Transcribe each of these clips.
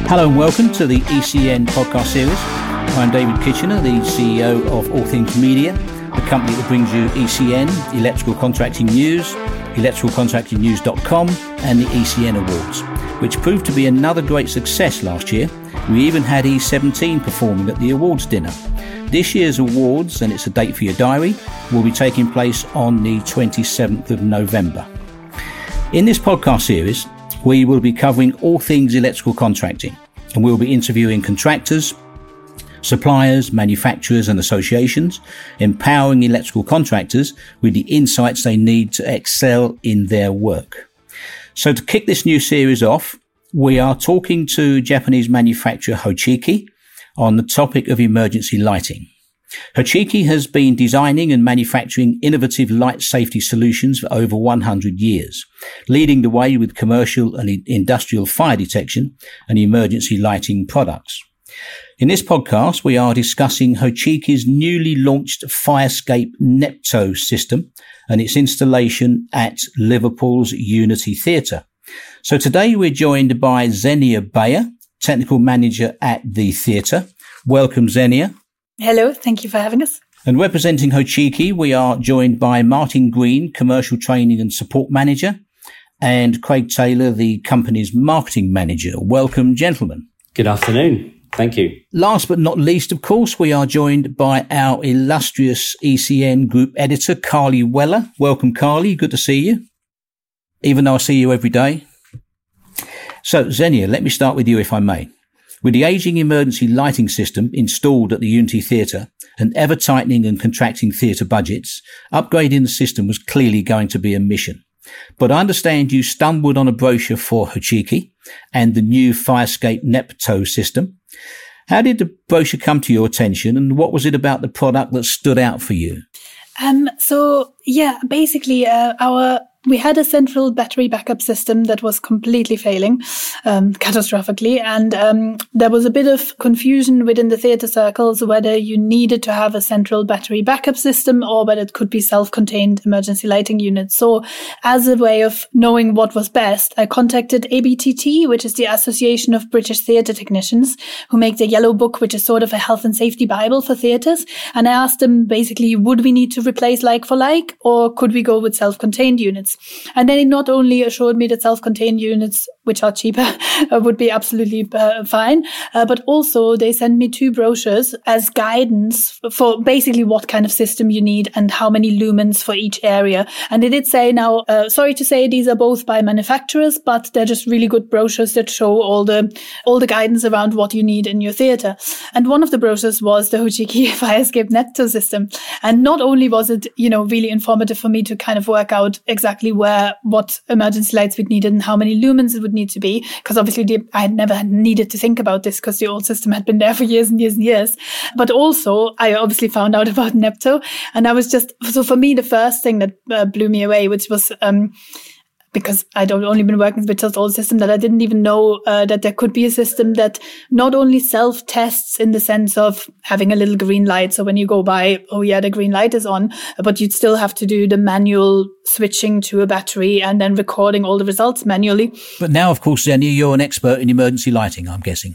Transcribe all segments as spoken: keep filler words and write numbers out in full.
Hello and welcome to the E C N podcast series. I'm David Kitchener, the C E O of All Things Media, the company that brings you E C N, Electrical Contracting News, electrical contracting news dot com and the E C N Awards, which proved to be another great success last year. We even had E seventeen performing at the awards dinner. This year's awards, and it's a date for your diary, will be taking place on the twenty-seventh of November. In this podcast series, we will be covering all things electrical contracting, and we'll be interviewing contractors, suppliers, manufacturers and associations, empowering electrical contractors with the insights they need to excel in their work. So to kick this new series off, we are talking to Japanese manufacturer Hochiki on the topic of emergency lighting. Hochiki has been designing and manufacturing innovative light safety solutions for over one hundred years, leading the way with commercial and industrial fire detection and emergency lighting products. In this podcast, we are discussing Hochiki's newly launched Firescape Nepto system and its installation at Liverpool's Unity Theatre. So today we're joined by Xenia Bayer, Technical Manager at the theatre. Welcome, Xenia. Hello, thank you for having us. And representing Hochiki, we are joined by Martin Green, Commercial Training and Support Manager, and Craig Taylor, the company's Marketing Manager. Welcome, gentlemen. Good afternoon. Thank you. Last but not least, of course, we are joined by our illustrious E C N Group Editor, Carly Weller. Welcome, Carly. Good to see you, even though I see you every day. So, Xenia, let me start with you, if I may. With the ageing emergency lighting system installed at the Unity Theatre and ever-tightening and contracting theatre budgets, upgrading the system was clearly going to be a mission. But I understand you stumbled on a brochure for Hochiki and the new Firescape Nepto system. How did the brochure come to your attention, and what was it about the product that stood out for you? Um, so, yeah, basically, uh, our we had a central battery backup system that was completely failing, um, catastrophically. And um, there was a bit of confusion within the theatre circles whether you needed to have a central battery backup system or whether it could be self-contained emergency lighting units. So as a way of knowing what was best, I contacted A B T T, which is the Association of British Theatre Technicians, who make the Yellow Book, which is sort of a health and safety Bible for theatres. And I asked them basically, would we need to replace like for like, or could we go with self-contained units? And then it not only assured me that self-contained units, which are cheaper, uh, would be absolutely uh, fine, uh, but also they sent me two brochures as guidance for basically what kind of system you need and how many lumens for each area. And they did say now, uh, sorry to say, these are both by manufacturers, but they're just really good brochures that show all the all the guidance around what you need in your theatre. And one of the brochures was the Hochiki Firescape Nepto system. And not only was it, you know, really informative for me to kind of work out exactly where what emergency lights would need and how many lumens it would need to be, because obviously the, I had never needed to think about this because the old system had been there for years and years and years. But also I obviously found out about Nepto, and I was just, so for me the first thing that uh, blew me away, which was um because I'd only been working with just old system, that I didn't even know uh, that there could be a system that not only self-tests in the sense of having a little green light. So when you go by, oh yeah, the green light is on, but you'd still have to do the manual switching to a battery and then recording all the results manually. But now, of course, Xenia, you're an expert in emergency lighting, I'm guessing.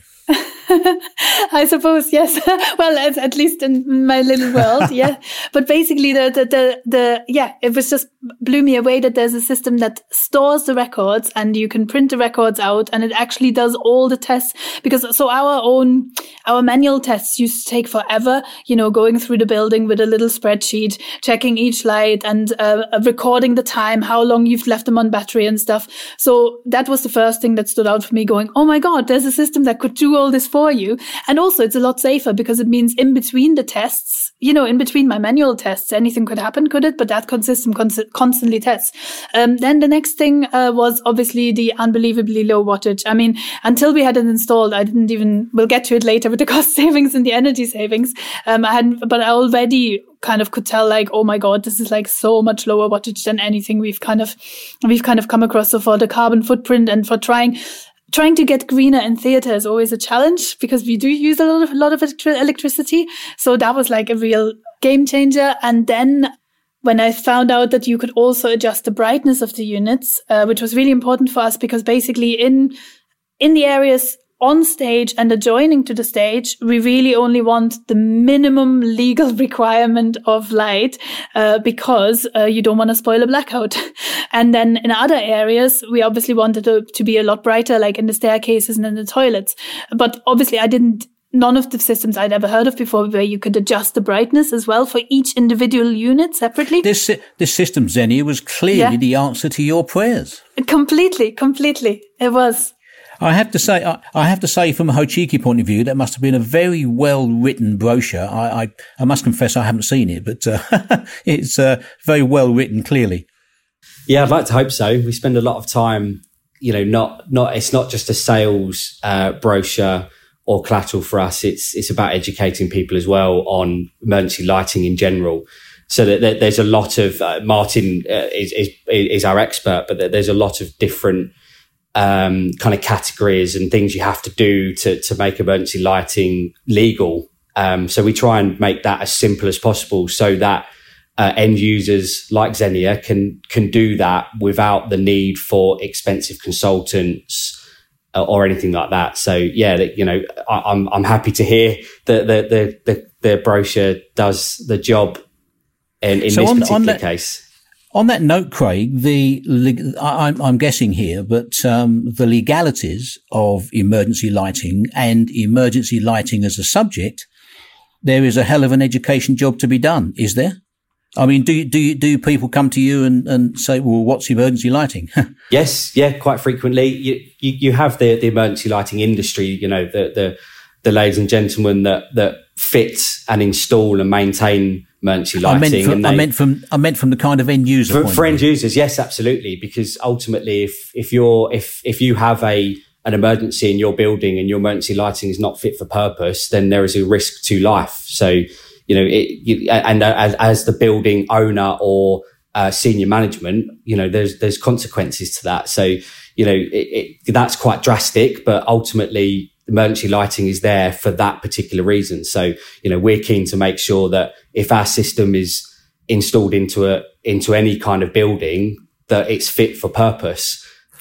I suppose, yes. Well, at, at least in my little world, yeah. But basically, the, the, the, the, yeah, it was just blew me away that there's a system that stores the records and you can print the records out and it actually does all the tests. Because so our own, our manual tests used to take forever, you know, going through the building with a little spreadsheet, checking each light and uh, recording the time, how long you've left them on battery and stuff. So that was the first thing that stood out for me, going, oh my God, there's a system that could do all this for you. And also it's a lot safer because it means in between the tests, you know, in between my manual tests, anything could happen, could it? But that system cons- constantly tests. Um, then the next thing uh, was obviously the unbelievably low wattage. I mean, until we had it installed, I didn't even, we'll get to it later with the cost savings and the energy savings. Um, I hadn't, but I already kind of could tell like, oh my God, this is like so much lower wattage than anything we've kind of, we've kind of come across. So for the carbon footprint and for trying, Trying to get greener in theatre is always a challenge because we do use a lot of, a lot of electricity. So that was like a real game changer. And then when I found out that you could also adjust the brightness of the units, uh, which was really important for us because basically in in the areas on stage and adjoining to the stage, we really only want the minimum legal requirement of light uh, because uh, you don't want to spoil a blackout. And then in other areas, we obviously wanted to, to be a lot brighter, like in the staircases and in the toilets. But obviously, I didn't None of the systems I'd ever heard of before where you could adjust the brightness as well for each individual unit separately. This this system, Xenia, was clearly yeah. the answer to your prayers. Completely, completely. It was. I have to say, I, I have to say, from a Hochiki point of view, that must have been a very well written brochure. I, I, I must confess I haven't seen it, but uh, it's uh, very well written, clearly. Yeah, I'd like to hope so. We spend a lot of time, you know, not not. It's not just a sales uh, brochure or collateral for us. It's it's about educating people as well on emergency lighting in general. So that, that there's a lot of uh, Martin uh, is, is is our expert, but that there's a lot of different um, kind of categories and things you have to do to to make emergency lighting legal. Um, so we try and make that as simple as possible, so that uh, end users like Xenia can can do that without the need for expensive consultants or anything like that. So yeah, that, you know, I, I'm I'm happy to hear that the the the, the brochure does the job in, in so this on, particular on that, case. On that note, Craig, the I, I'm, I'm guessing here, but um, the legalities of emergency lighting and emergency lighting as a subject, there is a hell of an education job to be done, is there? I mean, do you, do you, do people come to you and, and say, well, what's emergency lighting? Yes, yeah, quite frequently. You, you, you have the, the emergency lighting industry, you know, the, the, the ladies and gentlemen that, that fit and install and maintain emergency lighting. I meant from, and they, I meant from, I meant from the kind of end user for, point for of end view. users, yes, absolutely. Because ultimately, if, if you're, if, if you have a, an emergency in your building and your emergency lighting is not fit for purpose, then there is a risk to life. So, you know, it, you, and as, as the building owner or uh, senior management, you know, there's there's consequences to that. So, you know, it, it, that's quite drastic, but ultimately, emergency lighting is there for that particular reason. So, you know, we're keen to make sure that if our system is installed into a into any kind of building, that it's fit for purpose.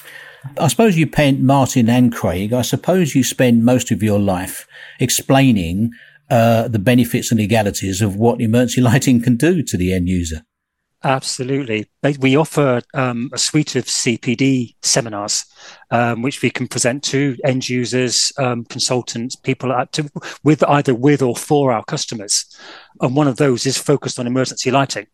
I suppose you, Pen, Martin and Craig, I suppose you spend most of your life explaining Uh, the benefits and legalities of what emergency lighting can do to the end user. Absolutely. We offer um, a suite of C P D seminars, um, which we can present to end users, um, consultants, people at, to, with either with or for our customers. And one of those is focused on emergency lighting.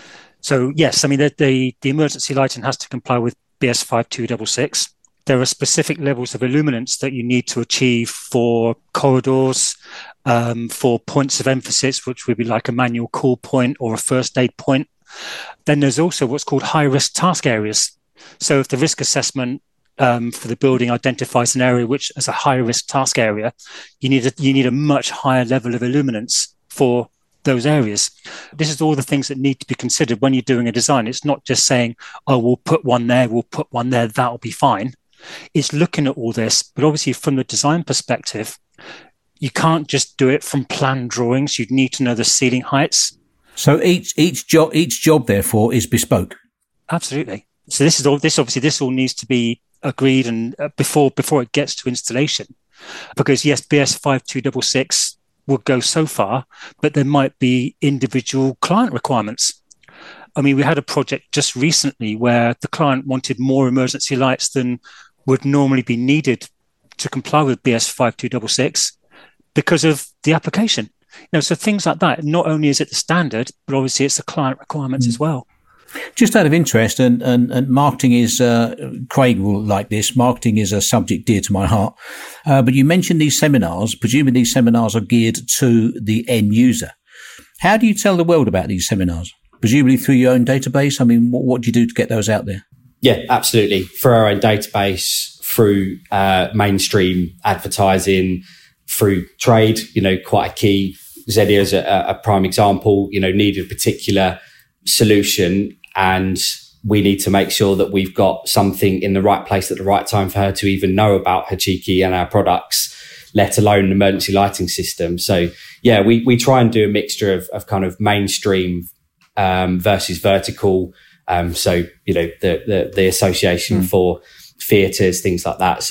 So yes, I mean, the, the, the emergency lighting has to comply with B S five two six six. There are specific levels of illuminance that you need to achieve for corridors, um, for points of emphasis, which would be like a manual call point or a first aid point. Then there's also what's called high-risk task areas. So if the risk assessment um, for the building identifies an area which is a high-risk task area, you need a, you need a much higher level of illuminance for those areas. This is all the things that need to be considered when you're doing a design. It's not just saying, oh, we'll put one there, we'll put one there, that'll be fine. It's looking at all this, but obviously from the design perspective, you can't just do it from plan drawings. You'd need to know the ceiling heights. So each each job each job therefore is bespoke. Absolutely. So this is all. This obviously this all needs to be agreed and uh, before before it gets to installation, because yes, B S five two six six would go so far, but there might be individual client requirements. I mean, we had a project just recently where the client wanted more emergency lights than would normally be needed to comply with B S five two six six because of the application. You know, so things like that, not only is it the standard, but obviously it's the client requirements mm. as well. Just out of interest, and, and, and marketing is, uh, Craig will like this, marketing is a subject dear to my heart. Uh, but you mentioned these seminars, presumably these seminars are geared to the end user. How do you tell the world about these seminars? Presumably through your own database? I mean, what, what do you do to get those out there? Yeah, absolutely. For our own database, through uh, mainstream advertising, through trade, you know, quite a key. Xenia is a, a prime example, you know, needed a particular solution and we need to make sure that we've got something in the right place at the right time for her to even know about Hochiki and our products, let alone an emergency lighting system. So yeah, we, we try and do a mixture of, of kind of mainstream um, versus vertical. Um, so, you know, the, the, the association mm. for theatres, things like that, so that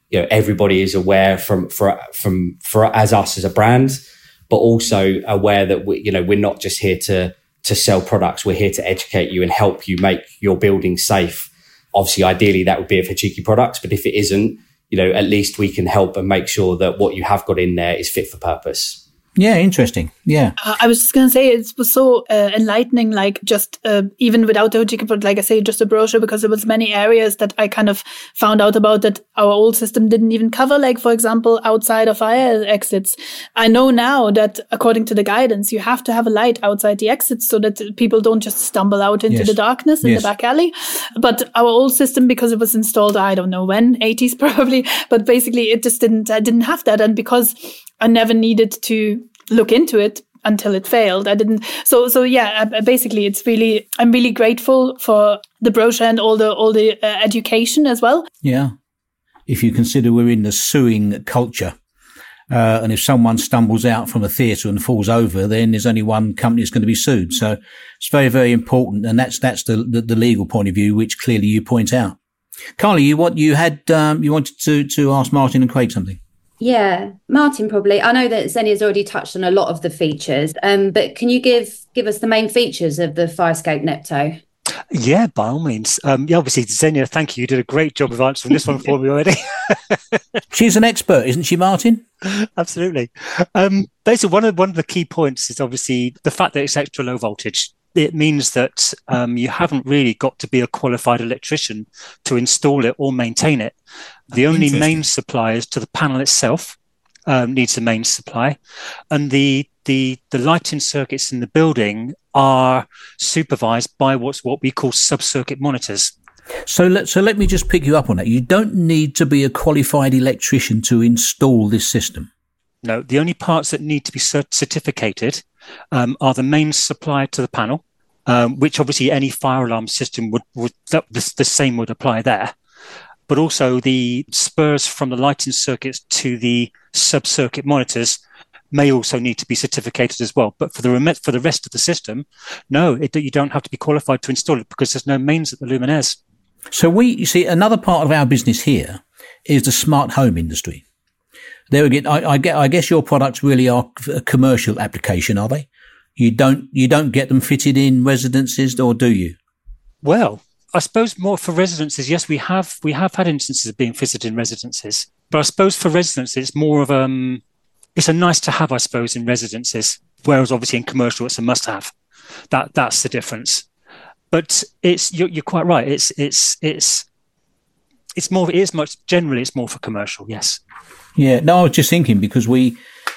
you know, everybody is aware from, for, from, for as us as a brand, but also aware that we, you know, we're not just here to, to sell products. We're here to educate you and help you make your building safe. Obviously, ideally that would be a Hitachi product, but if it isn't, you know, at least we can help and make sure that what you have got in there is fit for purpose. Yeah, interesting. Yeah. Uh, I was just going to say it was so uh, enlightening, like just uh, even without the Hitachi, but like I say, just a brochure, because there was many areas that I kind of found out about that our old system didn't even cover. Like, for example, outside of fire exits. I know now that according to the guidance, you have to have a light outside the exits so that people don't just stumble out into yes. the darkness in yes. the back alley. But our old system, because it was installed, I don't know when, eighties probably, but basically it just didn't, I didn't have that. And because I never needed to look into it until it failed. I didn't. So, so yeah, basically it's really, I'm really grateful for the brochure and all the, all the uh, education as well. Yeah. If you consider we're in the suing culture, uh, and if someone stumbles out from a theatre and falls over, then there's only one company that's going to be sued. So it's very, very important. And that's, that's the, the, the legal point of view, which clearly you point out. Carly, you what you had, um, you wanted to, to ask Martin and Craig something. Yeah, Martin, probably. I know that Xenia's already touched on a lot of the features, um, but can you give give us the main features of the Firescape Nepto? Yeah, by all means. Um, yeah, obviously, Xenia, thank you. You did a great job of answering this one for me already. She's an expert, isn't she, Martin? Absolutely. Um, basically, one of one of the key points is obviously the fact that it's extra low voltage. It means that um, you haven't really got to be a qualified electrician to install it or maintain it. The only main suppliers to the panel itself um, needs a main supply, and the the the lighting circuits in the building are supervised by what's what we call sub-circuit monitors. So let so let me just pick you up on that. You don't need to be a qualified electrician to install this system. No, the only parts that need to be cert- certificated um, are the main supply to the panel, um, which obviously any fire alarm system would would that, the, the same would apply there. But also the spurs from the lighting circuits to the sub-circuit monitors may also need to be certificated as well. But for the rem- for the rest of the system, no, it, you don't have to be qualified to install it because there's no mains at the luminaires. So we, you see, another part of our business here is the smart home industry. There again, I, I, get, I guess your products really are a commercial application, are they? You don't you don't get them fitted in residences, or do you? Well, I suppose more for residences, yes, we have we have had instances of being fitted in residences. But I suppose for residences, it's more of um, it's a nice to have, I suppose, in residences. Whereas obviously in commercial, it's a must have. That that's the difference. But it's you're, you're quite right. It's it's it's it's more. It is much generally. It's more for commercial. Yes. Yeah. No, I was just thinking because we.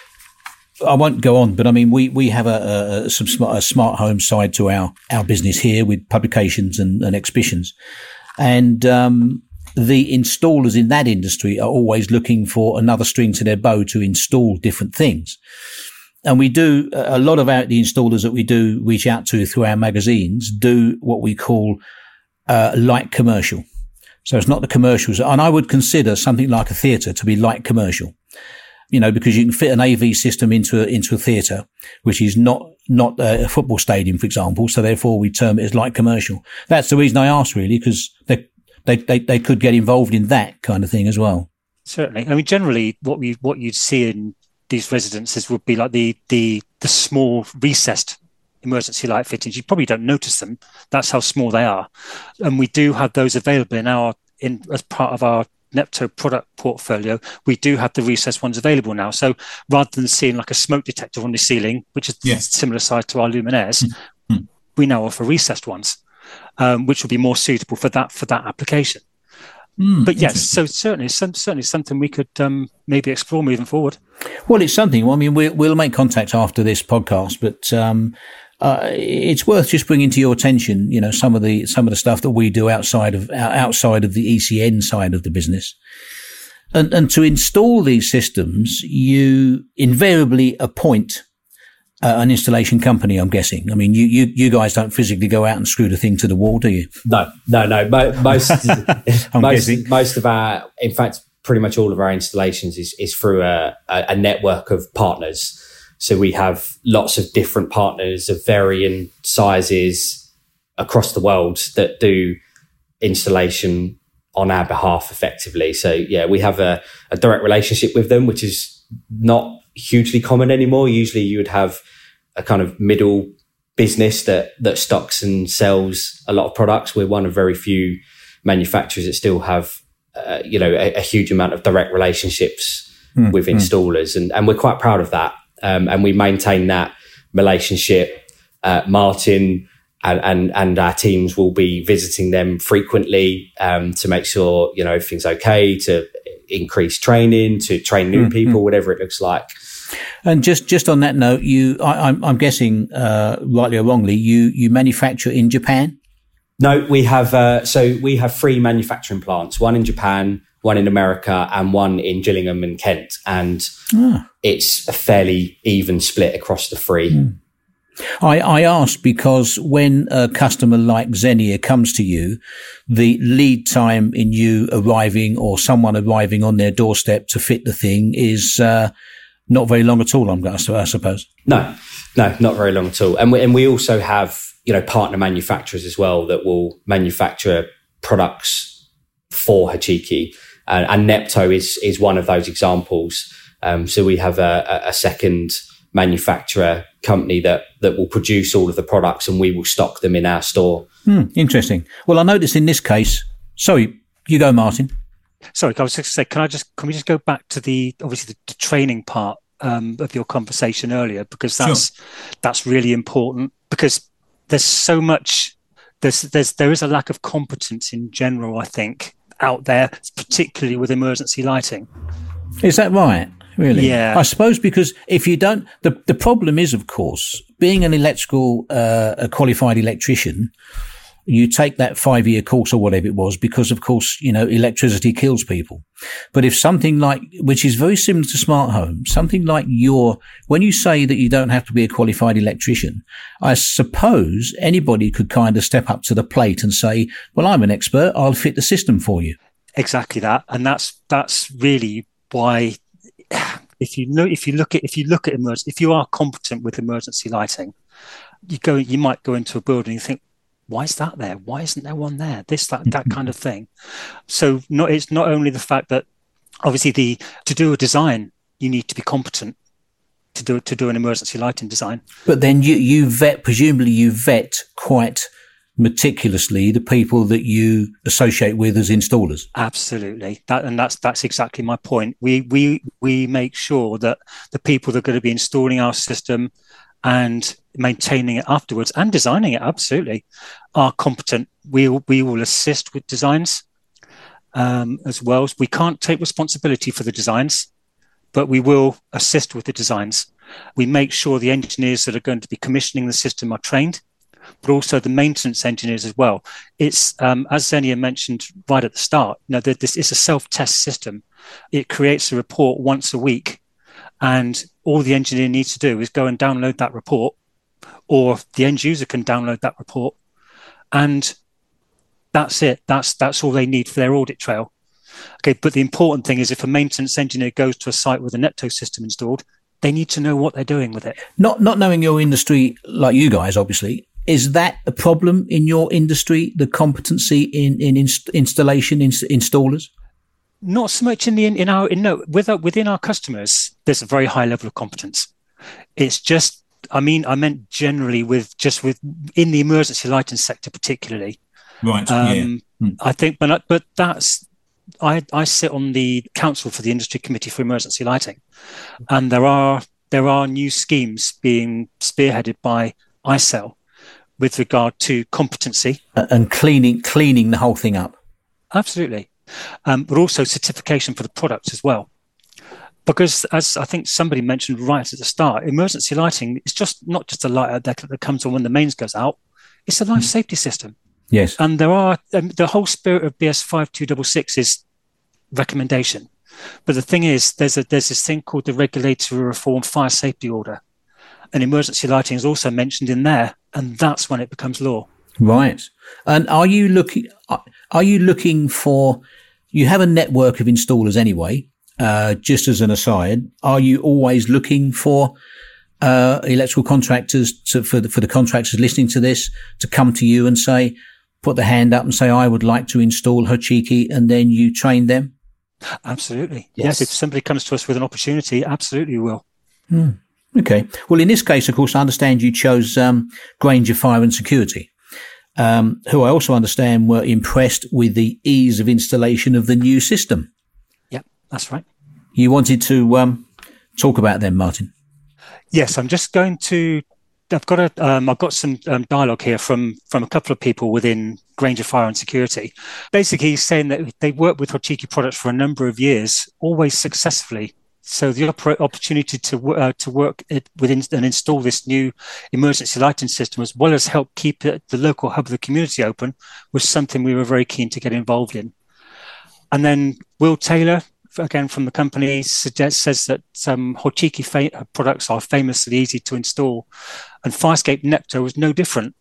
I won't go on, but I mean, we, we have a, a, some smart, a smart home side to our, our business here with publications and, and exhibitions. And, um, the installers in that industry are always looking for another string to their bow to install different things. And we do a lot of our, the installers that we do reach out to through our magazines do what we call, uh, light commercial. So it's not the commercials. And I would consider something like a theatre to be light commercial. You know, because you can fit an A V system into a, into a theatre, which is not, not a football stadium, for example. So therefore we term it as light commercial. That's the reason I asked really, because they, they, they, they could get involved in that kind of thing as well. Certainly. I mean, generally what we, what you'd see in these residences would be like the, the, the small recessed emergency light fittings. You probably don't notice them. That's how small they are. And we do have those available in our, in, as part of our Nepto product portfolio. We do have the recessed ones available now. So rather than seeing like a smoke detector on the ceiling, which is yeah. similar size to our luminaires, mm-hmm. we now offer recessed ones, um, which will be more suitable for that for that application. Mm, but yes, so certainly, some, certainly something we could um, maybe explore moving forward. Well, it's something. I mean, we'll, we'll make contact after this podcast, but um, uh, it's worth just bringing to your attention, you know, some of the some of the stuff that we do outside of outside of the E C N side of the business. And, and to install these systems, you invariably appoint uh, an installation company, I'm guessing. I mean, you, you, you guys don't physically go out and screw the thing to the wall, do you? No, no, no. Most, I'm most, guessing. most of our, in fact, pretty much all of our installations is, is through a, a network of partners. So we have lots of different partners of varying sizes across the world that do installation on our behalf effectively. So yeah, we have a, a direct relationship with them, which is not hugely common anymore. Usually you would have a kind of middle business that, that stocks and sells a lot of products. We're one of very few manufacturers that still have, uh, you know, a, a huge amount of direct relationships mm, with installers. Mm. And, and we're quite proud of that. Um, and we maintain that relationship. Uh, Martin and, and, and our teams will be visiting them frequently, um, to make sure, you know, everything's okay, to increase training, to train new mm, people, mm. whatever it looks like. And just, just on that note, you, I, I'm, I'm guessing, uh, rightly or wrongly, you, you manufacture in Japan? No, we have, uh, so we have three manufacturing plants, one in Japan, one in America, and one in Gillingham and Kent. And ah. it's a fairly even split across the three. Mm. I, I ask because when a customer like Xenia comes to you, the lead time in you arriving or someone arriving on their doorstep to fit the thing is, uh, not very long at all, I'm going to, I suppose. No, no, not very long at all. And we, and we also have, you know, partner manufacturers as well that will manufacture products for Hachiki. Uh, and Nepto is, is one of those examples. Um, so we have a, a second manufacturer company that, that will produce all of the products and we will stock them in our store. Hmm, interesting. Well, I noticed in this case, sorry, you go, Martin. Sorry, I was just going to say, can I just, can we just go back to the, obviously the, the training part um, of your conversation earlier, because that's, sure. that's really important, because there's so much, there's, there's, there is a lack of competence in general, I think, out there, particularly with emergency lighting. Is that right? Really? Yeah. I suppose because if you don't, the, the problem is, of course, being an electrical, uh, a qualified electrician, you take that five year course or whatever it was because, of course, you know, electricity kills people. But if something like, which is very similar to smart home, something like your, when you say that you don't have to be a qualified electrician, I suppose anybody could kind of step up to the plate and say, well, I'm an expert. I'll fit the system for you. Exactly that. And that's, that's really why if you know, if you look at, if you look at emergency, if you are competent with emergency lighting, you go, you might go into a building and you think, why is that there? Why isn't there one there? This, that, that kind of thing. So not, it's not only the fact that obviously the, to do a design, you need to be competent to do, to do an emergency lighting design. But then you, you vet, presumably you vet quite meticulously the people that you associate with as installers. Absolutely. That, and that's, that's exactly my point. We, we, we make sure that the people that are going to be installing our system and maintaining it afterwards and designing it, absolutely, are competent. We we will assist with designs um, as well. We can't take responsibility for the designs, but we will assist with the designs. We make sure the engineers that are going to be commissioning the system are trained, but also the maintenance engineers as well. It's, um, as Xenia mentioned right at the start, you know, that this is a self-test system. It creates a report once a week, and all the engineer needs to do is go and download that report, or the end user can download that report, and that's it. That's that's all they need for their audit trail. Okay, but the important thing is if a maintenance engineer goes to a site with a Nepto system installed, they need to know what they're doing with it. Not not knowing your industry like you guys, obviously, is that a problem in your industry, the competency in, in inst- installation, in, installers? Not so much in the in our in no with our, within our customers. There's a very high level of competence. It's just, I mean, I meant generally with just with in the emergency lighting sector, particularly. Right. Um, yeah. I think, but but that's I I sit on the council for the Industry Committee for Emergency Lighting, and there are there are new schemes being spearheaded by I C E L with regard to competency and cleaning cleaning the whole thing up. Absolutely. Um, but also certification for the products as well. Because as I think somebody mentioned right at the start, emergency lighting is just not just a light that, that comes on when the mains goes out. It's a life safety system. Yes. And there are, um, the whole spirit of B S five two six six is recommendation. But the thing is, there's a, there's this thing called the Regulatory Reform Fire Safety Order. And emergency lighting is also mentioned in there. And that's when it becomes law. Right. And are you looking, are you looking for, you have a network of installers anyway, uh, just as an aside, are you always looking for, uh, electrical contractors to, for the, for the contractors listening to this to come to you and say, put their hand up and say, I would like to install Hochiki, and then you train them? Absolutely. Yes. Yes, if somebody comes to us with an opportunity, absolutely we will. Hmm. Okay. Well, in this case, of course, I understand you chose um, Grainger Fire and Security, um, who I also understand were impressed with the ease of installation of the new system. Yeah, that's right. You wanted to um, talk about them, Martin? Yes, I'm just going to. I've got a. Um, I've got some um, dialogue here from from a couple of people within Grainger Fire and Security. Basically, he's saying that they worked with Hochiki products for a number of years, always successfully. So the oppor- opportunity to uh, to work it within and install this new emergency lighting system, as well as help keep it, the local hub of the community open, was something we were very keen to get involved in. And then Will Taylor, again from the company, suggests says that um, Hochiki fa- products are famously easy to install, and Firescape Nepto was no different.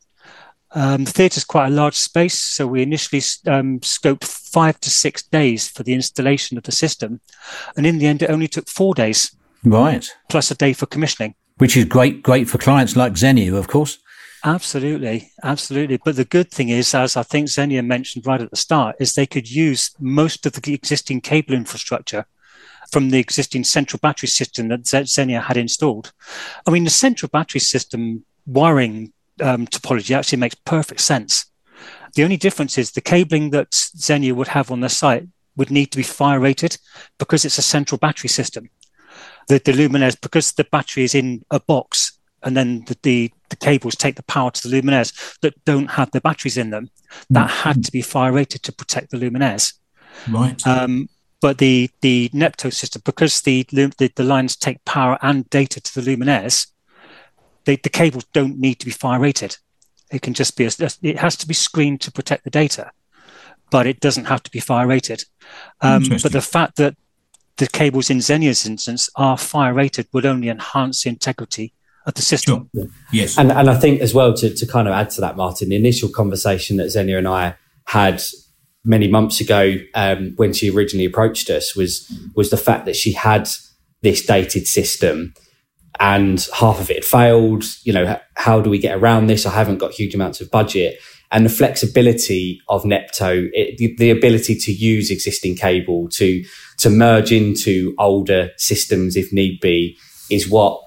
Um, the theatre is quite a large space, so we initially um, scoped five to six days for the installation of the system, and in the end, it only took four days. Right. Plus a day for commissioning. Which is great, great for clients like Xenia, of course. Absolutely, absolutely. But the good thing is, as I think Xenia mentioned right at the start, is they could use most of the existing cable infrastructure from the existing central battery system that Xenia had installed. I mean, the central battery system wiring um, topology actually makes perfect sense. The only difference is the cabling that Xenia would have on their site would need to be fire rated because it's a central battery system. The, the luminaires, because the battery is in a box, and then the, the, the cables take the power to the luminaires that don't have the batteries in them, that mm-hmm. had to be fire rated to protect the luminaires. Right. Um, but the, the Nepto system, because the, the the lines take power and data to the luminaires, they, the cables don't need to be fire rated. It can just be, a, it has to be screened to protect the data, but it doesn't have to be fire rated. Um, but the fact that the cables in Xenia's instance are fire rated would only enhance the integrity of the system. Sure. Yes. And and I think as well, to, to kind of add to that, Martin, the initial conversation that Xenia and I had many months ago um, when she originally approached us was was the fact that she had this dated system and half of it had failed. You know, how do we get around this? I haven't got huge amounts of budget. And the flexibility of Nepto, it, the, the ability to use existing cable, to to merge into older systems if need be, is what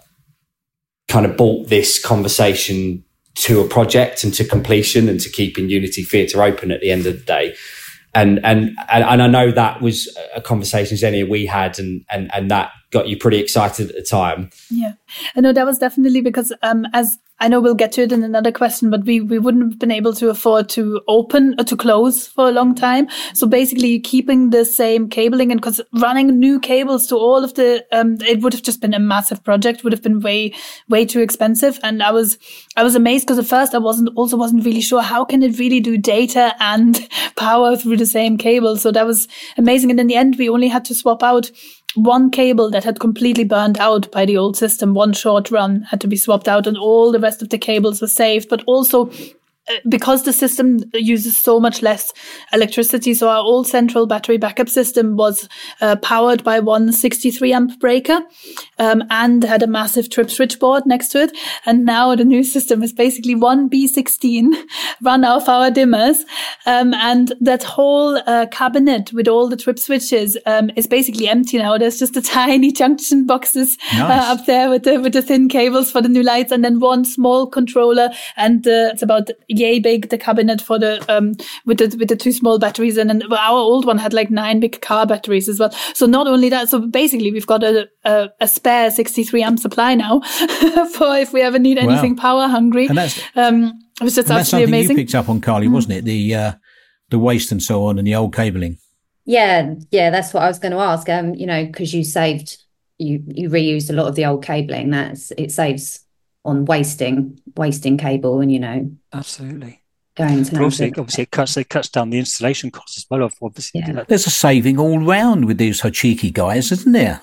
kind of brought this conversation to a project and to completion and to keeping Unity Theatre open at the end of the day. And and and I know that was a conversation, Xenia, we had, and and and that got you pretty excited at the time. Yeah, I know that was definitely because um, as I know we'll get to it in another question, but we, we wouldn't have been able to afford to open or to close for a long time. So basically keeping the same cabling, and because running new cables to all of the, um, it would have just been a massive project, would have been way, way too expensive. And I was, I was amazed because at first I wasn't, also wasn't really sure how can it really do data and power through the same cable. So that was amazing. And in the end, we only had to swap out one cable that had completely burned out by the old system. One short run had to be swapped out, and all the rest of the cables were saved. But also, uh, because the system uses so much less electricity, so our old central battery backup system was uh, powered by one sixty-three amp breaker um, and had a massive trip switchboard next to it. And now the new system is basically one B sixteen run off our dimmers. Um, and that whole uh, cabinet with all the trip switches um, is basically empty now. There's just the tiny junction boxes nice. uh, up there with the with the thin cables for the new lights, and then one small controller, and uh, it's about yay big, the cabinet for the um with the with the two small batteries. And then our old one had like nine big car batteries as well. So not only that, so basically we've got a a, a spare sixty-three amp supply now for if we ever need anything wow. power hungry. And that's um it was just and that's something amazing. You picked up on, Carly, mm. wasn't it? The uh the waste and so on, and the old cabling. Yeah, yeah, that's what I was going to ask. Um, you know, because you saved, you you reused a lot of the old cabling. That's it saves on wasting wasting cable, and you know, absolutely going to obviously, obviously it cuts it cuts down the installation costs as well. Obviously, yeah. There's a saving all round with these Hochiki guys, isn't there?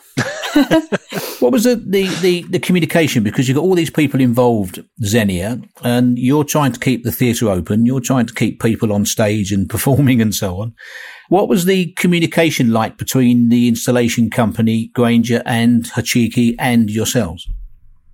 What was the, the, the, the communication? Because you've got all these people involved, Xenia, and you're trying to keep the theatre open. You're trying to keep people on stage and performing and so on. What was the communication like between the installation company, Grainger, and Hochiki and yourselves?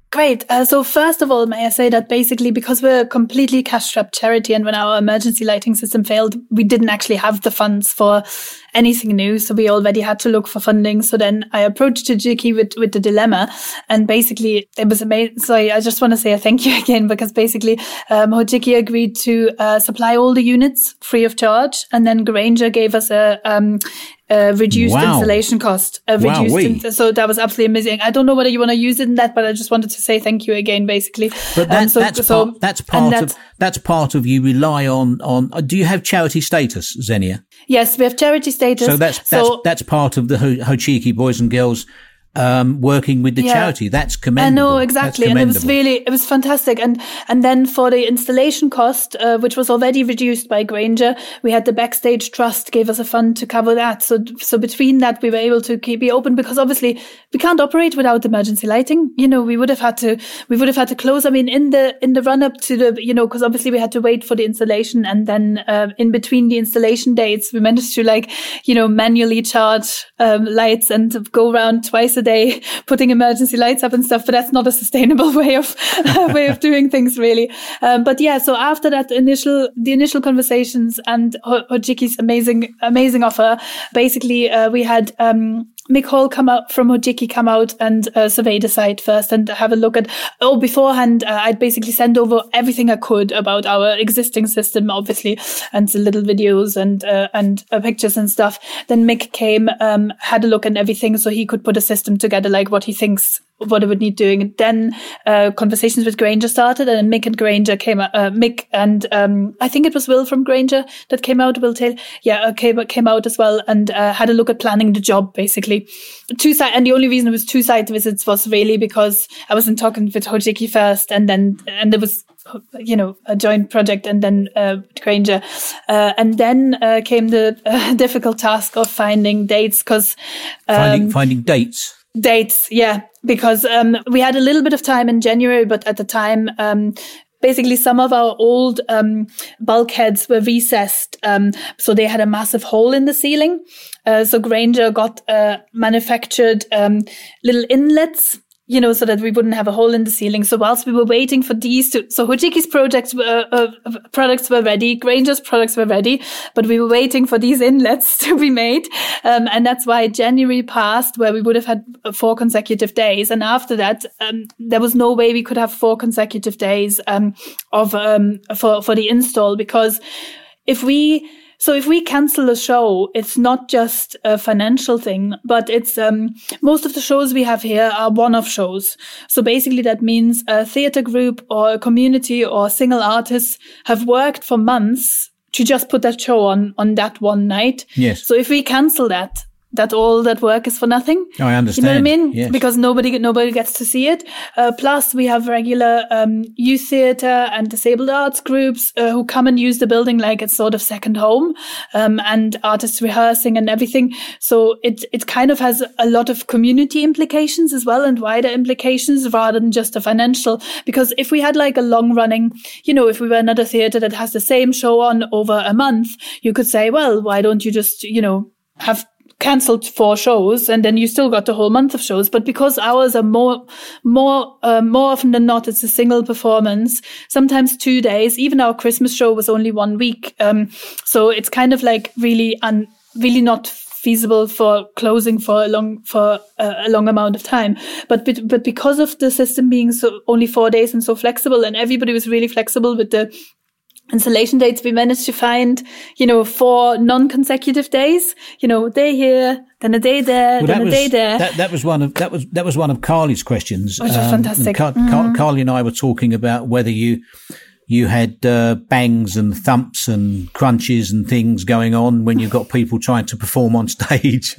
Great. Uh, so first of all, may I say that basically because we're a completely cash-strapped charity, and when our emergency lighting system failed, we didn't actually have the funds for anything new. So we already had to look for funding. So then I approached Hojiki with, with the dilemma, and basically it was amazing. So I just want to say a thank you again, because basically um, Hojiki agreed to uh, supply all the units free of charge. And then Grainger gave us a um, Uh, reduced wow. installation cost. Uh, reduced wow, in, so that was absolutely amazing. I don't know whether you want to use it in that, but I just wanted to say thank you again, basically. But that, um, so, that's, so, part, that's part that's, of that's part of you rely on on. Uh, do you have charity status, Xenia? Yes, we have charity status. So that's that's so, that's part of the Ho- Hojiki boys and girls. Um, working with the yeah. charity. That's commendable. I know, exactly. And it was really, it was fantastic. And, and then for the installation cost, uh, which was already reduced by Grainger, we had the Backstage Trust gave us a fund to cover that. So, so between that, we were able to keep it open, because obviously we can't operate without emergency lighting. You know, we would have had to, we would have had to close. I mean, in the, in the run up to the, you know, because obviously we had to wait for the installation, and then, uh, in between the installation dates, we managed to like, you know, manually charge, um, lights and go around twice a day putting emergency lights up and stuff, but that's not a sustainable way of uh, way of doing things, really. Um, but yeah, so after that initial the initial conversations and Hojiki's amazing amazing offer, basically uh, we had um Mick Hall come out from Hojiki come out and uh, survey the site first and have a look at, oh, beforehand, uh, I'd basically send over everything I could about our existing system, obviously, and the little videos and, uh, and uh, pictures and stuff. Then Mick came, um, had a look at everything so he could put a system together, like what he thinks, what it would need doing. And then, uh, conversations with Grainger started, and Mick and Grainger came, uh, Mick and, um, I think it was Will from Grainger that came out, Will Taylor. Yeah, came, came out as well and, uh, had a look at planning the job, basically. Two site, and the only reason it was two site visits was really because I wasn't talking with Hojiki first, and then and there was, you know, a joint project, and then uh, Grainger, uh, and then uh, came the uh, difficult task of finding dates, because um, finding finding dates. Dates, yeah, because um, we had a little bit of time in January, but at the time. Um, Basically, some of our old um, bulkheads were recessed, um, so they had a massive hole in the ceiling. Uh, so Grainger got uh, manufactured um, little inlets, you know, so that we wouldn't have a hole in the ceiling. So whilst we were waiting for these to, so Hojiki's projects were, uh, products were ready, Grainger's products were ready, but we were waiting for these inlets to be made. Um, and that's why January passed, where we would have had four consecutive days. And after that, um, there was no way we could have four consecutive days, um, of, um, for, for the install, because if we, So if we cancel a show, it's not just a financial thing, but it's, um, most of the shows we have here are one-off shows. So basically that means a theater group or a community or single artists have worked for months to just put that show on, on that one night. Yes. So if we cancel that, that all that work is for nothing. Oh, I understand. You know what I mean? Yes. Because nobody nobody gets to see it. Uh, plus, we have regular um, youth theatre and disabled arts groups uh, who come and use the building like it's sort of second home, um, and artists rehearsing and everything. So it it kind of has a lot of community implications as well, and wider implications rather than just a financial. Because if we had like a long running, you know, if we were another theatre that has the same show on over a month, you could say, well, why don't you just, you know, have cancelled four shows and then you still got the whole month of shows. But because ours are more, more, uh, more often than not, it's a single performance, sometimes two days. Even our Christmas show was only one week. Um, so it's kind of like really, un, really not feasible for closing for a long, for a, a long amount of time. But, but, but because of the system being so only four days and so flexible, and everybody was really flexible with the installation dates, we managed to find, you know, four non-consecutive days, you know, a day here, then a day there, well, then a was, day there. That, that was one of, that was, that was one of Carly's questions. Which was um, fantastic. Car- mm-hmm. Car- Carly and I were talking about whether you, you had, uh, bangs and thumps and crunches and things going on when you got people trying to perform on stage.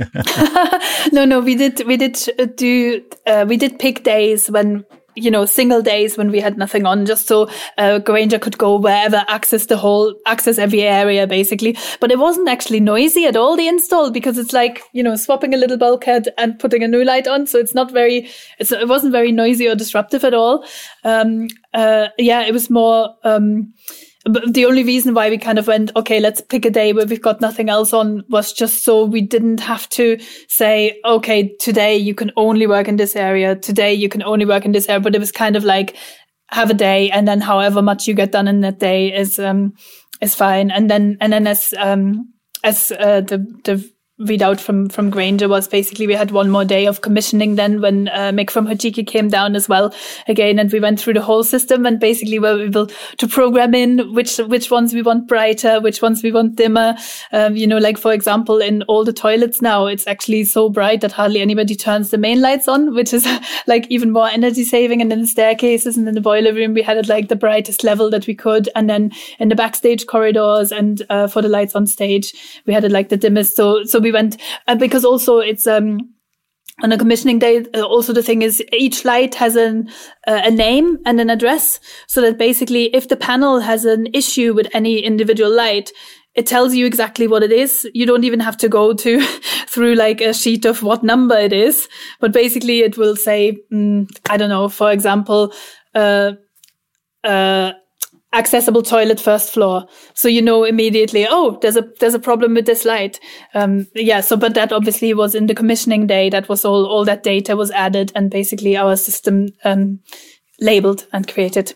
no, no, we did, we did do, uh, we did pick days when, you know, single days when we had nothing on, just so uh, Grainger could go wherever, access the whole, access every area, basically. But it wasn't actually noisy at all, the install, because it's like, you know, swapping a little bulkhead and putting a new light on. So it's not very, it's, it wasn't very noisy or disruptive at all. Um, uh, yeah, it was more, um, but the only reason why we kind of went, okay, let's pick a day where we've got nothing else on was just so we didn't have to say, okay, today you can only work in this area. Today you can only work in this area. But it was kind of like, have a day, and then however much you get done in that day is, um, is fine. And then, and then as, um, as, uh, the, the, readout from from Grainger was basically we had one more day of commissioning then when uh, Mick from Hojiki came down as well again, and we went through the whole system and basically were able to program in which which ones we want brighter, which ones we want dimmer. Um, you know, like for example, in all the toilets now, it's actually so bright that hardly anybody turns the main lights on, which is like even more energy saving. And in the staircases and in the boiler room, we had it like the brightest level that we could. And then in the backstage corridors and uh, for the lights on stage, we had it like the dimmest. So so we We went uh, because also it's um on a commissioning day. Uh, also, the thing is, each light has an uh, a name and an address, so that basically, if the panel has an issue with any individual light, it tells you exactly what it is. You don't even have to go to through like a sheet of what number it is, but basically, it will say, mm, I don't know, for example, uh, uh. accessible toilet first floor, so you know immediately, oh, there's a there's a problem with this light. Um yeah so but that obviously was in the commissioning day. That was all all that data was added and basically our system um labeled and created.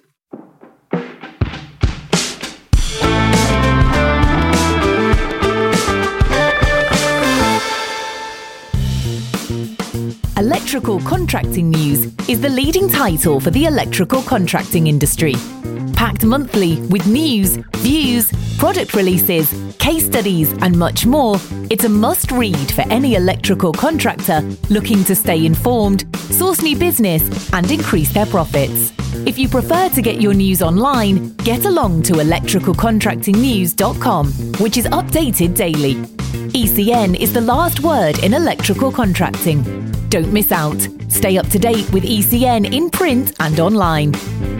Electrical Contracting News is the leading title for the electrical contracting industry. Packed monthly with news, views, product releases, case studies, and much more, it's a must-read for any electrical contractor looking to stay informed, source new business, and increase their profits. If you prefer to get your news online, get along to electrical contracting news dot com, which is updated daily. E C N is the last word in electrical contracting. Don't miss out. Stay up to date with E C N in print and online.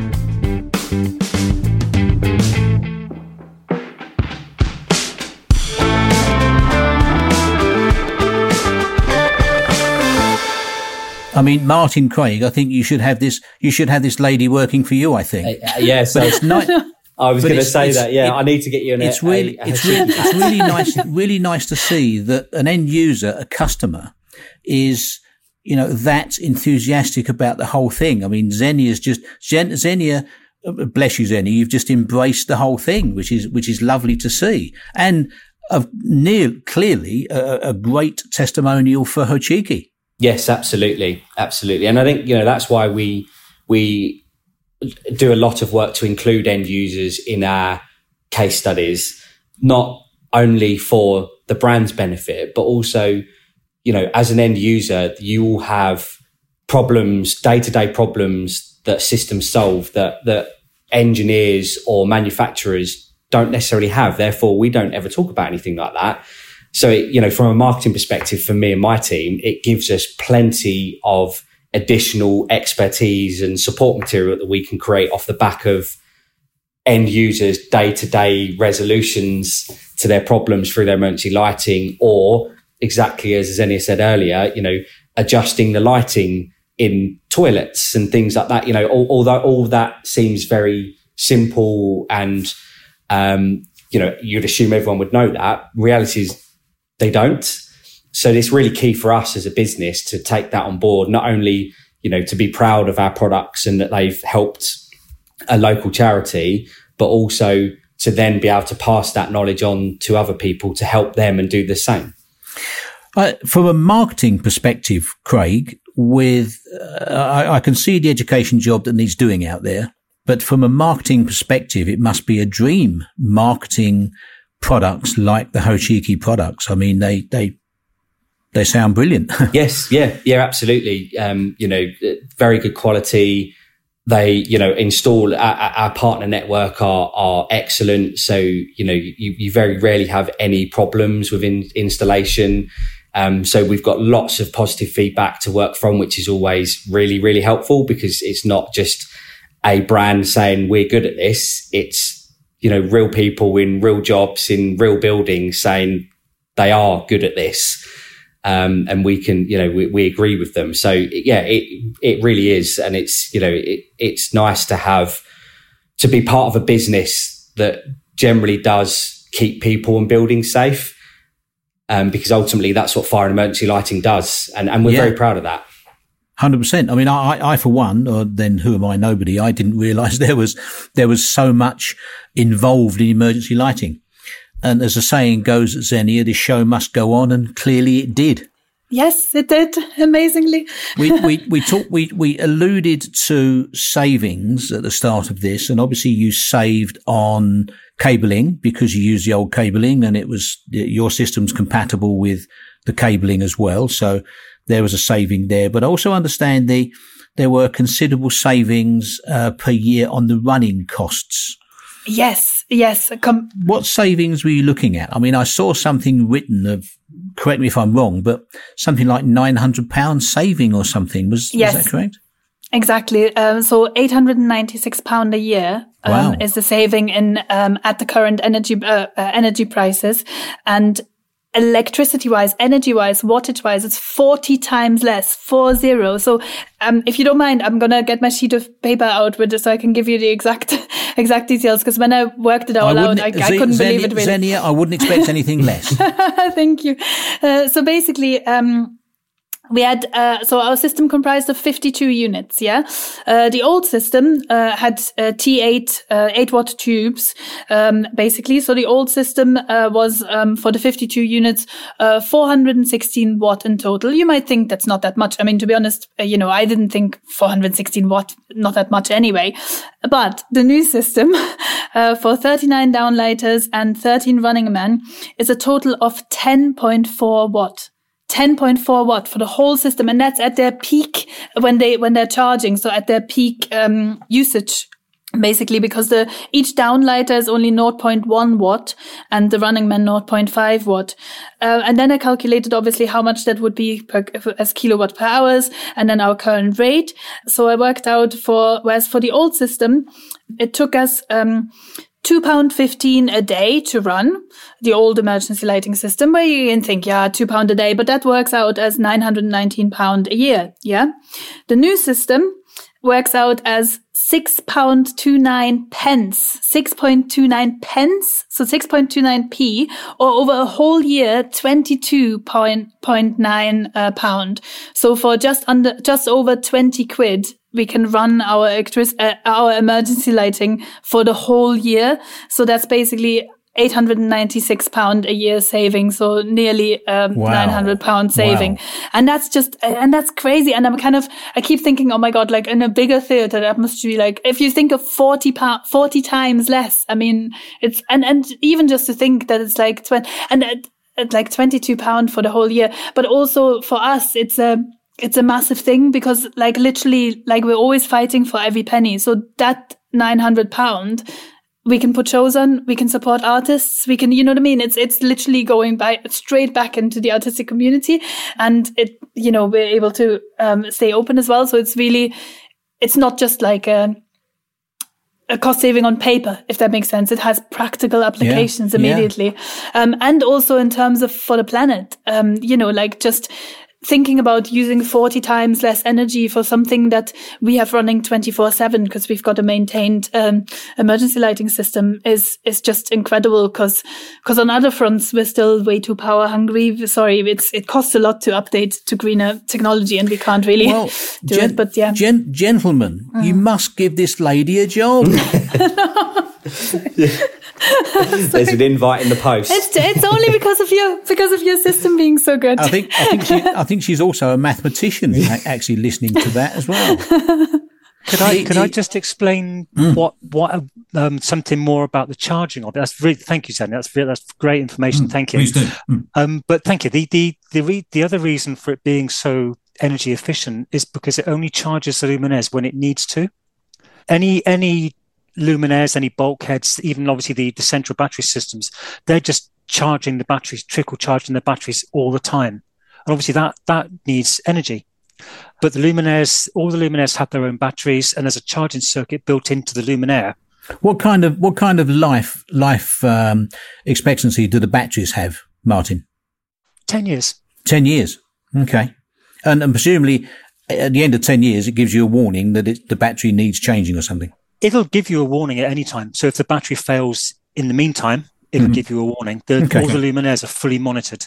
I mean, Martin Craig, I think you should have this. You should have this lady working for you. I think. Uh, yeah, so it's not. I was going to say that. Yeah, it, I need to get you an. It's really, a, a it's really, it's really nice. Really nice to see that an end user, a customer, is, you know, that enthusiastic about the whole thing. I mean, Xenia's just Xenia. Bless you, Xenia. You've just embraced the whole thing, which is which is lovely to see, and a near clearly a, a great testimonial for Hojiki. Yes, absolutely, absolutely, and I think you know that's why we we do a lot of work to include end users in our case studies, not only for the brand's benefit, but also, you know, as an end user, you will have problems, day-to-day problems that systems solve that that engineers or manufacturers don't necessarily have. Therefore, we don't ever talk about anything like that. So, it, you know, from a marketing perspective, for me and my team, it gives us plenty of additional expertise and support material that we can create off the back of end users' day-to-day resolutions to their problems through their emergency lighting, or exactly as Xenia said earlier, you know, adjusting the lighting in toilets and things like that. You know, although all that seems very simple and, um, you know, you'd assume everyone would know that. Reality is they don't. So it's really key for us as a business to take that on board, not only, you know, to be proud of our products and that they've helped a local charity, but also to then be able to pass that knowledge on to other people to help them and do the same. Uh, from a marketing perspective, Craig, with uh, I, I can see the education job that needs doing out there, but from a marketing perspective, it must be a dream marketing products like the Hojiki products. I mean, they they they sound brilliant. Yes, yeah, yeah, absolutely. Um, you know, very good quality. They, you know, install our, our partner network are are excellent. So, you know, you, you very rarely have any problems with in, installation. Um, so we've got lots of positive feedback to work from, which is always really, really helpful because it's not just a brand saying we're good at this. It's, you know, real people in real jobs in real buildings saying they are good at this. Um, and we can, you know, we, we agree with them. So yeah, it, it really is. And it's, you know, it, it's nice to have, to be part of a business that generally does keep people and buildings safe, um, because ultimately that's what fire and emergency lighting does. And, and we're yeah. very proud of that. one hundred percent. I mean, I, I, for one, or then who am I? Nobody. I didn't realise there was, there was so much involved in emergency lighting. And as the saying goes at Xenia, this show must go on, and clearly it did. Yes, it did, amazingly. we we we talked we we alluded to savings at the start of this, and obviously you saved on cabling because you used the old cabling, and it was your system's compatible with the cabling as well. So there was a saving there. But I also understand the there were considerable savings uh, per year on the running costs. Yes, yes. Com- what savings were you looking at? I mean, I saw something written of, correct me if I'm wrong, but something like nine hundred pounds saving or something. Was, yes, was that correct? Exactly. Um, so eight hundred ninety-six pounds a year um, wow. is the saving in um, at the current energy uh, uh, energy prices. And electricity-wise, energy-wise, wattage-wise, it's forty times less, four zero. So, um, if you don't mind, I'm gonna get my sheet of paper out with it so I can give you the exact exact details. Because when I worked it all out, I, I couldn't Xenia, believe it. Really, Xenia, I wouldn't expect anything less. Thank you. Uh, so basically, um. We had, uh, so our system comprised of fifty-two units, yeah? Uh, the old system, uh, had, uh, T eight, uh, eight watt tubes, um, basically. So the old system, uh, was, um, for the fifty-two units, uh, four hundred sixteen watt in total. You might think that's not that much. I mean, to be honest, uh, you know, I didn't think four hundred sixteen watt, not that much anyway. But the new system, uh, for thirty-nine downlighters and thirteen running men is a total of ten point four watt. ten point four watt for the whole system, and that's at their peak when they when they're charging. So at their peak um usage, basically, because the each downlighter is only zero point one watt and the running man zero point five watt. Uh, and then I calculated obviously how much that would be per, as kilowatt per hours, and then our current rate. So I worked out for whereas for the old system, it took us um two pound fifteen a day to run the old emergency lighting system, where you can think, yeah, two pound a day, but that works out as nine hundred nineteen pound a year. Yeah. The new system works out as six pound two nine pence, six point two nine pence. So six point two nine p, or over a whole year, twenty-two point nine uh, pound. So for just under, just over twenty quid, we can run our electric, uh, our emergency lighting for the whole year. So that's basically eight hundred ninety-six pound a year saving. So nearly, um, wow. nine hundred pound saving. Wow. And that's just, and that's crazy. And I'm kind of, I keep thinking, oh my God, like in a bigger theater, that must be like, if you think of forty pound, forty times less, I mean, it's, and, and even just to think that it's like twenty, and at, at like twenty-two pound for the whole year. But also for us, it's a, It's a massive thing because like literally like we're always fighting for every penny. So that nine hundred pound, we can put shows on, we can support artists, we can, you know what I mean? It's, it's literally going by straight back into the artistic community, and it, you know, we're able to, um, stay open as well. So it's really, it's not just like a, a cost saving on paper, if that makes sense. It has practical applications yeah. immediately. Yeah. Um, and also in terms of for the planet, um, you know, like just, thinking about using forty times less energy for something that we have running twenty-four seven because we've got a maintained um, emergency lighting system is is just incredible, because because on other fronts we're still way too power hungry. Sorry, it's it costs a lot to update to greener technology, and we can't really well, do gen- it. But yeah, gen- gentlemen, mm. you must give this lady a job. There's an invite in the post. It's, it's only because of your because of your system being so good. I think I think she, I think she's also a mathematician, actually listening to that as well. Could I could I just explain mm. what what um, something more about the charging of it? That's really thank you, Sandy. That's really, that's great information. Mm, thank you. Please do. Mm. Um, but thank you. The the the re- the other reason for it being so energy efficient is because it only charges the luminaires when it needs to. Any any luminaires, any bulkheads, even obviously the, the central battery systems, they're just charging the batteries, trickle charging the batteries all the time. And obviously that, that needs energy. But the luminaires, all the luminaires have their own batteries, and there's a charging circuit built into the luminaire. What kind of, what kind of life, life, um, expectancy do the batteries have, Martin? Ten years. Ten years. Okay. And, and presumably at the end of ten years, it gives you a warning that it, the battery needs changing or something. it'll give you a warning at any time. So if the battery fails in the meantime, it'll mm-hmm. give you a warning. The, okay. All the luminaires are fully monitored.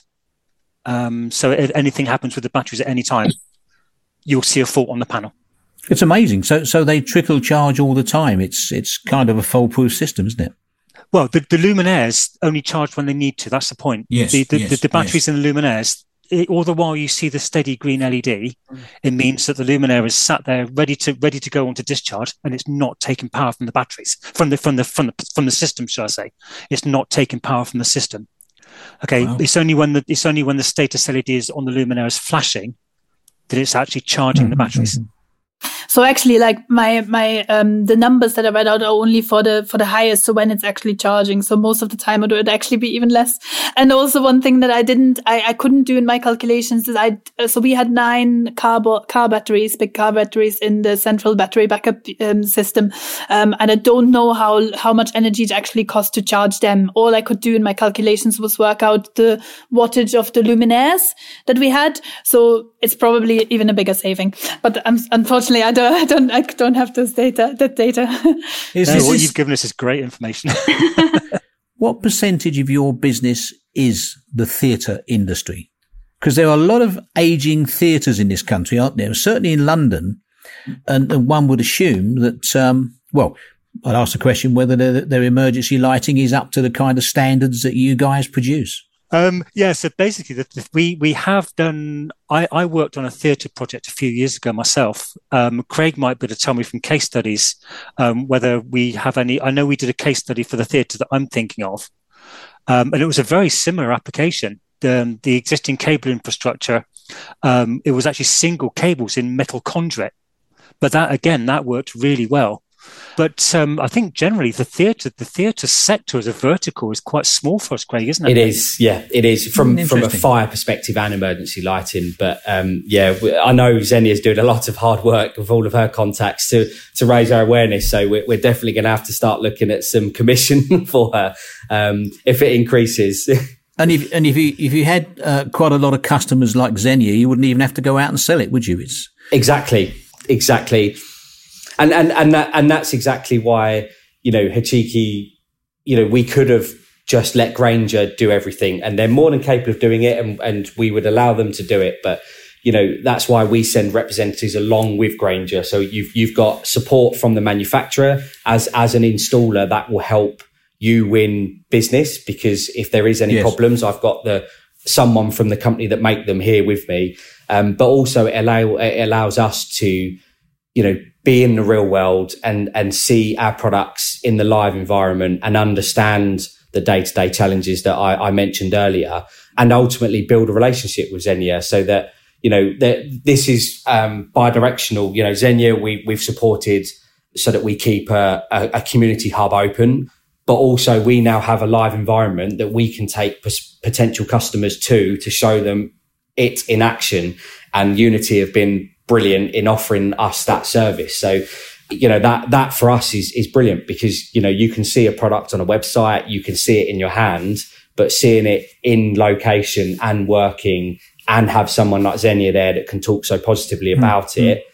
Um, so if anything happens with the batteries at any time, you'll see a fault on the panel. It's amazing. So so they trickle charge all the time. It's it's kind of a foolproof system, isn't it? Well, the, the luminaires only charge when they need to. That's the point. Yes, the, the, yes, the, the batteries yes. in the luminaires, it, all the while you see the steady green L E D, it means that the luminaire is sat there ready to ready to go onto discharge, and it's not taking power from the batteries, from the from the from the from the system, shall I say? It's not taking power from the system. Okay, wow. it's only when the it's only when the status L E D is on the luminaire is flashing that it's actually charging mm-hmm, the batteries. Mm-hmm. So actually, like my my um the numbers that I read out are only for the for the highest, so when it's actually charging. So most of the time it would actually be even less. And also one thing that I didn't I, I couldn't do in my calculations is I so we had nine car car batteries, big car batteries in the central battery backup um, system, um, and I don't know how how much energy it actually costs to charge them. All I could do in my calculations was work out the wattage of the luminaires that we had. So it's probably even a bigger saving. But um, unfortunately, I don't. I don't. I don't have this data. That data. Is, no, is, what you've given us is great information. What percentage of your business is the theatre industry? Because there are a lot of ageing theatres in this country, aren't there? Certainly in London, and, and one would assume that. Um, well, I'd ask the question whether their, their emergency lighting is up to the kind of standards that you guys produce. Um, yeah, so basically, the, the, we we have done. I, I worked on a theatre project a few years ago myself. Um, Craig might be able to tell me from case studies um, whether we have any. I know we did a case study for the theatre that I'm thinking of, um, and it was a very similar application. The, the existing cable infrastructure, um, it was actually single cables in metal conduit, but that again that worked really well. But um, I think generally the theatre, the theatre sector as a vertical is quite small for us, Craig, isn't it? It is, yeah, it is from from a fire perspective and emergency lighting. But um, yeah, I know Xenia's doing a lot of hard work with all of her contacts to to raise our awareness. So we're, we're definitely going to have to start looking at some commission for her um, if it increases. And if and if you if you had uh, quite a lot of customers like Xenia, you wouldn't even have to go out and sell it, would you? It's exactly, exactly. And, and, and that, and that's exactly why, you know, Hachiki, you know, we could have just let Grainger do everything, and they're more than capable of doing it, and, and we would allow them to do it. But, you know, that's why we send representatives along with Grainger. So you've, you've got support from the manufacturer as, as an installer that will help you win business, because if there is any yes. problems, I've got the, someone from the company that make them here with me. Um, but also it allow, it allows us to, you know, be in the real world and, and see our products in the live environment and understand the day-to-day challenges that I, I mentioned earlier, and ultimately build a relationship with Xenia so that, you know, that this is um, bi-directional. You know, Xenia, we, we've supported so that we keep a, a, a community hub open, but also we now have a live environment that we can take p- potential customers to, to show them it in action. And Unity have been brilliant in offering us that service. So, you know, that, that for us is, is brilliant, because, you know, you can see a product on a website, you can see it in your hand, but seeing it in location and working and have someone like Xenia there that can talk so positively about mm-hmm. it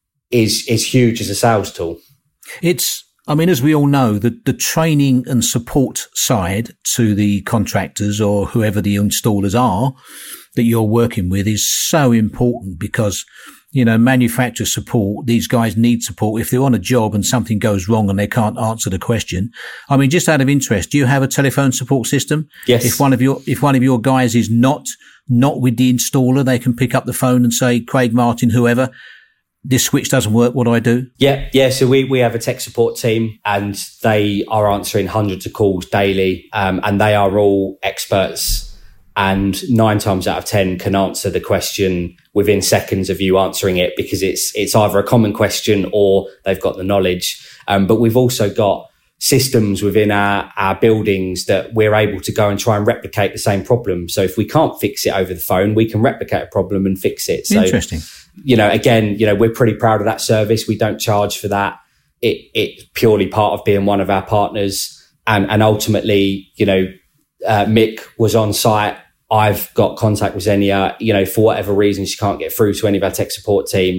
is, is huge as a sales tool. It's, I mean, as we all know, the, the training and support side to the contractors or whoever the installers are that you're working with is so important, because, you know, manufacturer support, these guys need support. If they're on a job and something goes wrong and they can't answer the question. I mean, just out of interest, do you have a telephone support system? Yes. If one of your, if one of your guys is not, not with the installer, they can pick up the phone and say, Craig, Martin, whoever, this switch doesn't work. What do I do? Yeah. Yeah. So we, we have a tech support team, and they are answering hundreds of calls daily. Um, and they are all experts, and nine times out of ten can answer the question within seconds of you answering it, because it's it's either a common question or they've got the knowledge. Um, but we've also got systems within our, our buildings that we're able to go and try and replicate the same problem. So if we can't fix it over the phone, we can replicate a problem and fix it. So, interesting. You know, again, you know, we're pretty proud of that service. We don't charge for that. It it's purely part of being one of our partners. And, and ultimately, you know, uh, Mick was on site. I've got contact with Xenia, you know, for whatever reason she can't get through to any of our tech support team.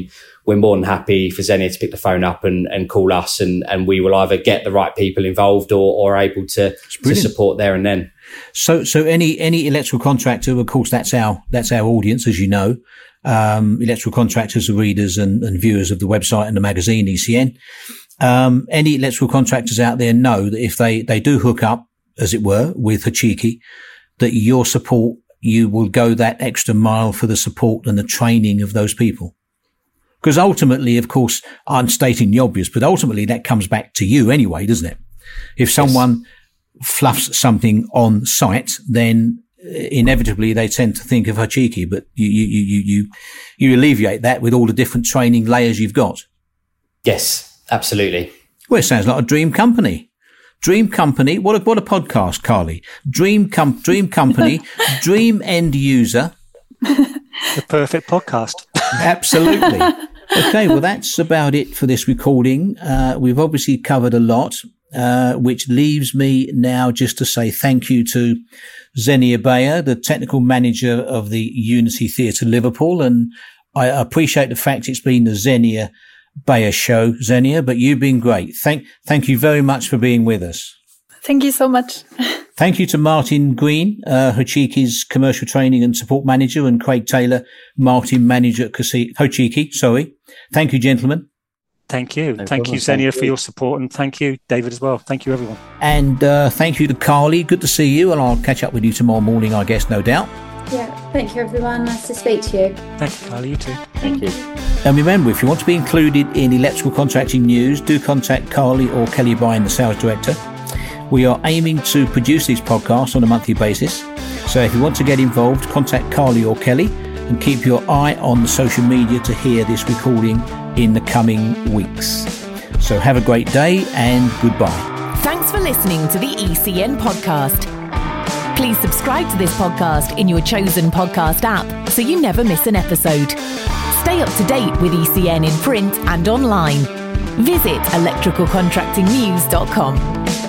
we're more than happy for Xenia to pick the phone up and, and call us, and, and we will either get the right people involved or, or able to, to support there and then. So, so any, any electrical contractor, of course, that's our, that's our audience, as you know. Um, electrical contractors are readers and, and viewers of the website and the magazine, E C N. Um, any electrical contractors out there know that if they, they do hook up, as it were, with Hachiki, that your support, you will go that extra mile for the support and the training of those people. Because ultimately, of course, I'm stating the obvious, but ultimately that comes back to you anyway, doesn't it? If someone yes. fluffs something on site, then inevitably they tend to think of Hachiki, but you, you, you, you, you alleviate that with all the different training layers you've got. Yes, absolutely. Well, it sounds like a dream company. Dream company. What a, what a podcast, Carly. Dream com, dream company, dream end user. The perfect podcast. Absolutely. Okay. Well, that's about it for this recording. Uh, we've obviously covered a lot, uh, which leaves me now just to say thank you to Xenia Bayer, the technical manager of the Unity Theatre Liverpool. And I appreciate the fact it's been the Xenia Bayer show, Xenia, but you've been great. Thank, thank you very much for being with us. Thank you so much. Thank you to Martin Green, uh, Hachiki's commercial training and support manager, and Craig Taylor, marketing manager at Hachiki. Sorry. Thank you, gentlemen. Thank you. No thank problem. you, Xenia, thank for you. your support, and thank you, David, as well. Thank you, everyone. And uh, thank you to Carly. Good to see you, and I'll catch up with you tomorrow morning, I guess, no doubt. Yeah, thank you, everyone. Nice to speak to you. Thank you, Carly. You too. Thank you. And remember, if you want to be included in electrical contracting news, do contact Carly or Kelly Bryan, the sales director. We are aiming to produce these podcasts on a monthly basis. So if you want to get involved, contact Carly or Kelly, and keep your eye on the social media to hear this recording in the coming weeks. So have a great day and goodbye. Thanks for listening to the E C N podcast. Please subscribe to this podcast in your chosen podcast app so you never miss an episode. Stay up to date with E C N in print and online. Visit electrical contracting news dot com.